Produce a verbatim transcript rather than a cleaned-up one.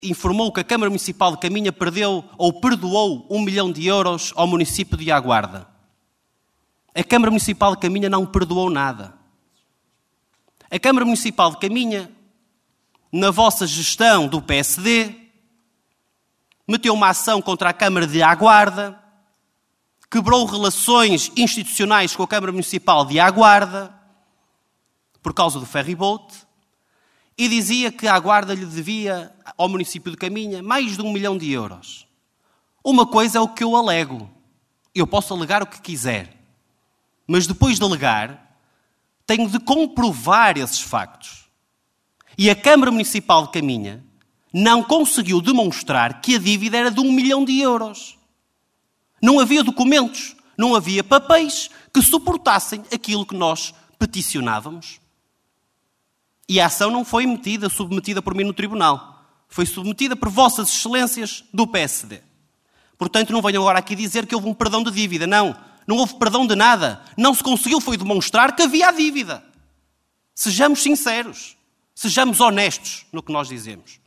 informou que a Câmara Municipal de Caminha perdeu ou perdoou um milhão de euros ao município de Aguarda. A Câmara Municipal de Caminha não perdoou nada. A Câmara Municipal de Caminha, na vossa gestão do P S D, meteu uma ação contra a Câmara de Aguarda, quebrou relações institucionais com a Câmara Municipal de Aguarda, por causa do ferryboat, e dizia que a Aguarda lhe devia ao município de Caminha mais de um milhão de euros. Uma coisa é o que eu alego. Eu posso alegar o que quiser. Mas depois de alegar, tenho de comprovar esses factos. E a Câmara Municipal de Caminha não conseguiu demonstrar que a dívida era de um milhão de euros. Não havia documentos, não havia papéis que suportassem aquilo que nós peticionávamos. E a ação não foi metida, submetida por mim no tribunal. Foi submetida por vossas excelências do P S D. Portanto, não venham agora aqui dizer que houve um perdão de dívida. Não, não houve perdão de nada. Não se conseguiu foi demonstrar que havia a dívida. Sejamos sinceros. Sejamos honestos no que nós dizemos.